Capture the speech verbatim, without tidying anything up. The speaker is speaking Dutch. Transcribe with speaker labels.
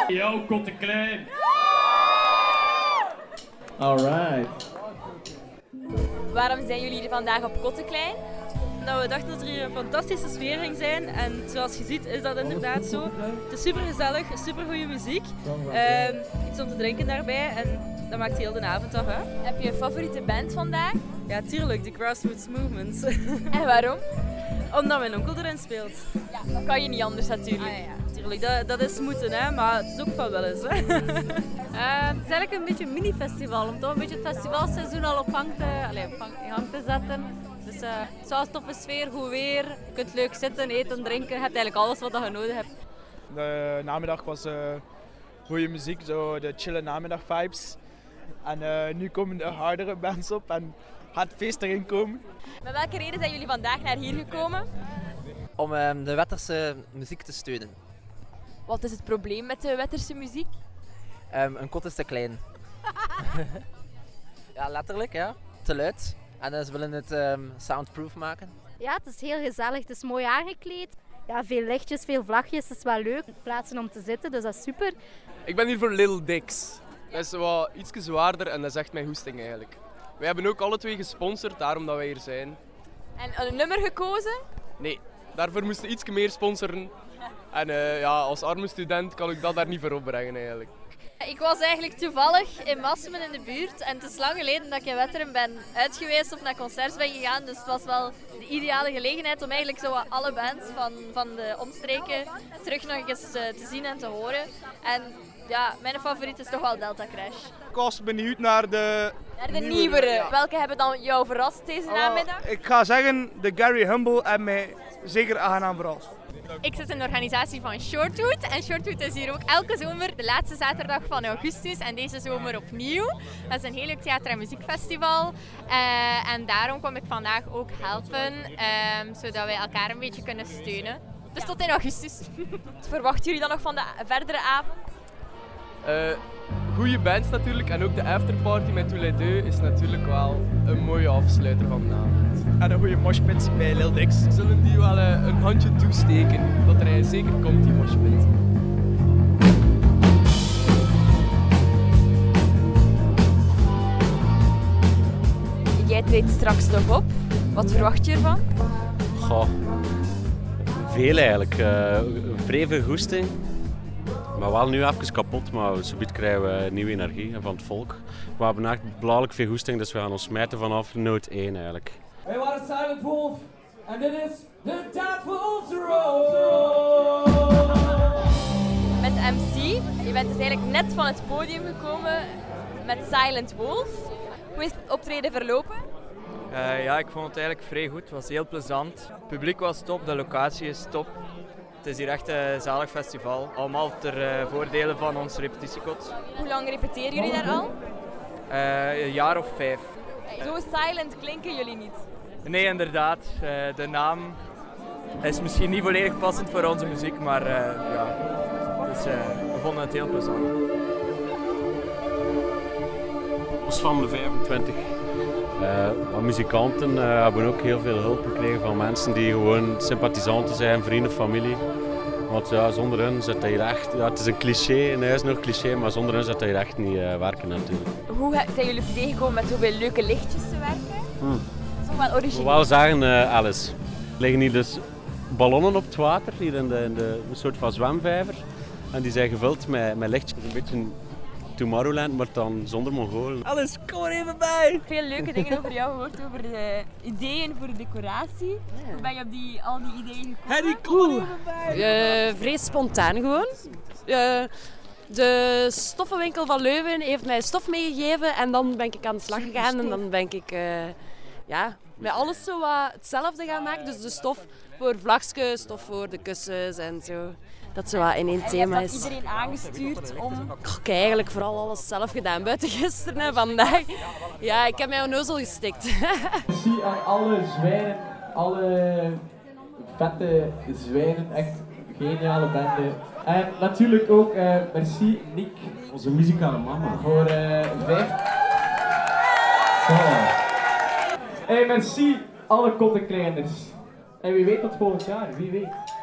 Speaker 1: Yo, Kotte Klein.
Speaker 2: Alright.
Speaker 3: Waarom zijn jullie hier vandaag op Kotte Klein? Dat we dachten dat er hier een fantastische sfeer ging zijn. En zoals je ziet is dat inderdaad zo. Het is super gezellig, super goede muziek. Uh, iets om te drinken daarbij en dat maakt heel de avond af. Hè? Heb je een favoriete band vandaag? Ja, tuurlijk, de Grassroots Movement. En waarom? Omdat mijn onkel erin speelt. Ja, dat kan je niet anders natuurlijk. Ah, ja. Tuurlijk, dat, dat is moeten, hè, maar het is ook van wel eens. Hè. Uh, het is eigenlijk een beetje een mini-festival, om toch een beetje het festivalseizoen al op gang te, allez, op gang te zetten. Dus uh, het is wel een toffe sfeer, goed weer, je kunt leuk zitten, eten, drinken, je hebt eigenlijk alles wat je nodig hebt.
Speaker 4: De namiddag was uh, goede muziek, zo de chille namiddag vibes. En uh, nu komen de hardere bands op en gaat het feest erin komen.
Speaker 3: Met welke reden zijn jullie vandaag naar hier gekomen?
Speaker 5: Om uh, de Wetterse muziek te steunen.
Speaker 3: Wat is het probleem met de Wetterse muziek?
Speaker 5: Um, een kot is te klein. Ja, letterlijk, ja. Te luid. En uh, ze willen het um, soundproof maken.
Speaker 6: Ja, het is heel gezellig. Het is mooi aangekleed. Ja, veel lichtjes, veel vlagjes. Het is wel leuk. Plaatsen om te zitten, dus dat is super.
Speaker 7: Ik ben hier voor Lil Dix. Dat is wat iets zwaarder en dat is echt mijn hoesting eigenlijk. Wij hebben ook alle twee gesponsord, daarom dat wij hier zijn.
Speaker 3: En een nummer gekozen?
Speaker 7: Nee, daarvoor moesten we iets meer sponsoren. En uh, ja, als arme student kan ik dat daar niet voor opbrengen eigenlijk.
Speaker 3: Ik was eigenlijk toevallig in Massemen in de buurt en het is lang geleden dat ik in Wetteren ben uit geweest of naar concerts ben gegaan. Dus het was wel de ideale gelegenheid om eigenlijk zo alle bands van, van de omstreken terug nog eens te zien en te horen. En ja, mijn favoriet is toch wel Delta Crash.
Speaker 4: Ik was benieuwd naar de...
Speaker 3: Naar de nieuwere. nieuwere. Ja. Welke hebben dan jou verrast deze namiddag?
Speaker 4: Ik ga zeggen, de Gary Humble en mij zeker aangenaam verrast.
Speaker 3: Ik zit in de organisatie van Shortwood en Shortwood is hier ook elke zomer de laatste zaterdag van augustus en deze zomer opnieuw. Dat is een heel leuk theater- en muziekfestival uh, en daarom kom ik vandaag ook helpen, um, zodat wij elkaar een beetje kunnen steunen. Dus tot in augustus. Wat verwachten jullie dan nog van de verdere avond?
Speaker 7: Uh, goede bands natuurlijk en ook de afterparty met Tous les Deux is natuurlijk wel een mooie afsluiter van de avond.
Speaker 4: En een goede moshpit bij Lil Dix.
Speaker 7: We zullen die wel uh, een handje toesteken, dat er zeker komt die moshpit.
Speaker 3: Jij treedt straks nog op. Wat verwacht je ervan?
Speaker 8: Goh, veel eigenlijk. Uh, vrij veel goesting. Maar wel nu even kapot, maar zometeen krijgen we nieuwe energie van het volk. We hebben echt belachelijk veel goesting, dus we gaan ons smijten vanaf noot één eigenlijk.
Speaker 1: Wij waren Silent Wolf en dit is The Devil's Road.
Speaker 3: Met M C, je bent dus eigenlijk net van het podium gekomen met Silent Wolf. Hoe is het optreden verlopen?
Speaker 9: Uh, ja, ik vond het eigenlijk vrij goed. Het was heel plezant. Het publiek was top, de locatie is top. Het is hier echt een zalig festival. Allemaal ter uh, voordele van ons repetitiekot.
Speaker 3: Hoe lang repeteren jullie daar al?
Speaker 9: Uh, een jaar of vijf.
Speaker 3: Zo silent klinken jullie niet.
Speaker 9: Nee, inderdaad. Uh, de naam is misschien niet volledig passend voor onze muziek, maar uh, ja. Dus, uh, we vonden het heel plezant.
Speaker 8: Los van de vijfentwintig uh, van muzikanten uh, hebben ook heel veel hulp gekregen van mensen die gewoon sympathisanten zijn, vrienden, familie. Want ja, zonder hen zit dat hier echt, ja, het is een cliché, een huis nog cliché, maar zonder hen zit dat hier echt niet uh, werken natuurlijk.
Speaker 3: Hoe zijn jullie op het idee gekomen met zoveel leuke lichtjes te werken?
Speaker 8: Hmm.
Speaker 3: Zo wel origineel.
Speaker 8: Ik wil wel zeggen, uh, Alice, er liggen hier dus ballonnen op het water, hier in, de, in de, een soort van zwemvijver. En die zijn gevuld met, met lichtjes, een beetje Tomorrowland, maar dan zonder Mongolen.
Speaker 5: Alice, kom er even bij!
Speaker 3: Veel leuke dingen over jou gehoord, over de ideeën voor de decoratie. Ja. Hoe ben je op die, al die ideeën gekomen?
Speaker 5: Harry, kom er even bij!
Speaker 10: Uh, vrij spontaan gewoon. Uh, de stoffenwinkel van Leuven heeft mij stof meegegeven en dan ben ik aan de slag gegaan en dan ben ik uh, ja, met alles zo wat hetzelfde gaan maken. Dus de stof voor vlagjes, stof voor de kussens en zo. Dat zo wat in één thema is.
Speaker 3: En je hebt iedereen aangestuurd om...
Speaker 10: Ik heb eigenlijk vooral alles zelf gedaan, buiten gisteren en vandaag. Ja, ik heb mijn onnozel gestikt.
Speaker 2: Merci aan alle zwijnen, alle vette zwijnen, echt geniale bende. En natuurlijk ook uh, merci Nick, onze muzikale mama, voor uh, vijf... Zo. Hey, merci alle Kotte Kleiners. En wie weet tot volgend jaar, wie weet.